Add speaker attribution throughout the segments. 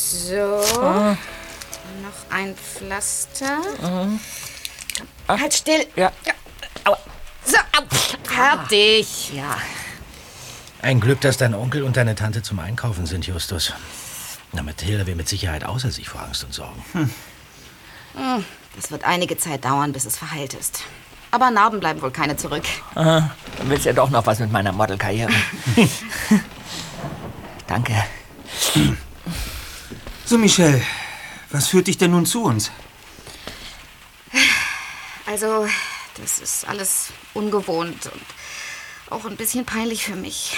Speaker 1: So. Noch ein Pflaster. Halt still.
Speaker 2: Ja.
Speaker 1: Aua. So, fertig.
Speaker 2: Ja.
Speaker 3: Ein Glück, dass dein Onkel und deine Tante zum Einkaufen sind, Justus. Na, Mathilda wäre mit Sicherheit außer sich vor Angst und Sorgen.
Speaker 1: Das wird einige Zeit dauern, bis es verheilt ist. Aber Narben bleiben wohl keine zurück.
Speaker 2: Dann willst ja doch noch was mit meiner Modelkarriere. Danke.
Speaker 4: So, Michelle, was führt dich denn nun zu uns?
Speaker 1: Also, das ist alles ungewohnt und auch ein bisschen peinlich für mich.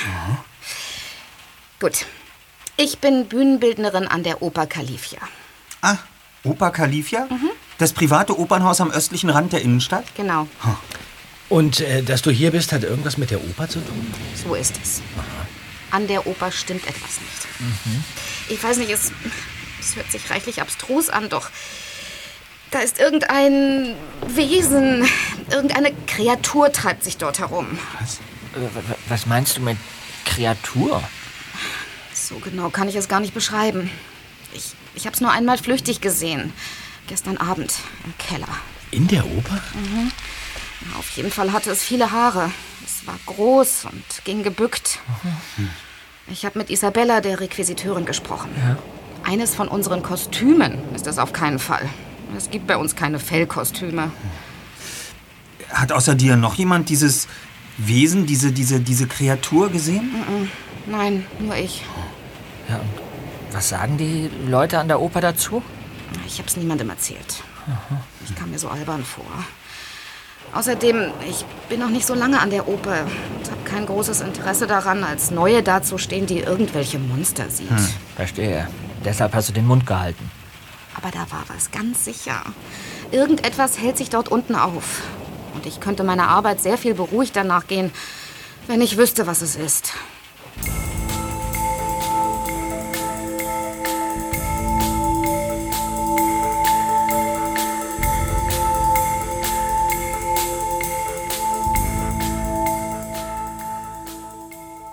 Speaker 1: Gut. Ich bin Bühnenbildnerin an der Oper Califia.
Speaker 4: Ah, Oper Califia? Das private Opernhaus am östlichen Rand der Innenstadt?
Speaker 1: Genau,
Speaker 3: Und dass du hier bist, hat irgendwas mit der Oper zu tun?
Speaker 1: so ist es. An der Oper stimmt etwas nicht. Ich weiß nicht, es hört sich reichlich abstrus an, doch da ist irgendein Wesen, irgendeine Kreatur treibt sich dort herum.
Speaker 2: Was meinst du mit Kreatur?
Speaker 1: So genau kann ich es gar nicht beschreiben. Ich habe es nur einmal flüchtig gesehen. Gestern Abend im Keller.
Speaker 3: In der Oper?
Speaker 1: Auf jeden Fall hatte es viele Haare. Es war groß und ging gebückt. Ich habe mit Isabella, der Requisiteurin, gesprochen.
Speaker 2: Ja.
Speaker 1: Eines von unseren Kostümen ist es auf keinen Fall. Es gibt bei uns keine Fellkostüme.
Speaker 4: Hat außer dir noch jemand dieses Wesen, diese Kreatur gesehen?
Speaker 1: Nein, nur ich.
Speaker 2: Ja, und was sagen die Leute an der Oper dazu?
Speaker 1: Ich habe es niemandem erzählt. Ich kam mir so albern vor. Außerdem, ich bin noch nicht so lange an der Oper und habe kein großes Interesse daran, als Neue dazustehen, die irgendwelche Monster sieht.
Speaker 2: Verstehe. Deshalb hast du den Mund gehalten.
Speaker 1: Aber da war was, ganz sicher. Irgendetwas hält sich dort unten auf. Und ich könnte meiner Arbeit sehr viel beruhigter nachgehen, wenn ich wüsste, was es ist.